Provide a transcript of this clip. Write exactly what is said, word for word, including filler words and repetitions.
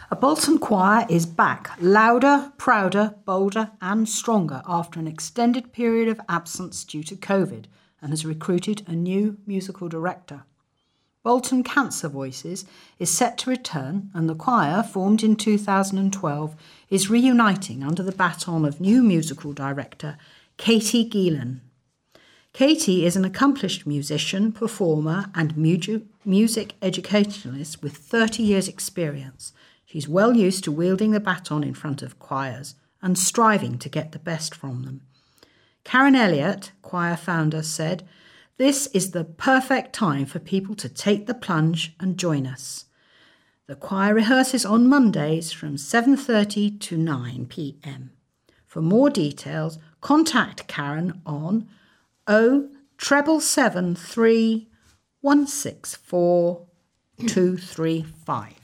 A Bolton choir is back, louder, prouder, bolder and stronger after an extended period of absence due to COVID, and has recruited a new musical director. Bolton Cancer Voices is set to return, and the choir, formed in two thousand twelve, is reuniting under the baton of new musical director Katie Geelan. Katie is an accomplished musician, performer and mu- music educationalist with thirty years' experience. She's well used to wielding the baton in front of choirs and striving to get the best from them. Karen Elliott, choir founder, said, "This is the perfect time for people to take the plunge and join us." The choir rehearses on Mondays from seven thirty to nine p.m. For more details, contact Karen on oh seven seven three, one six four, two three five.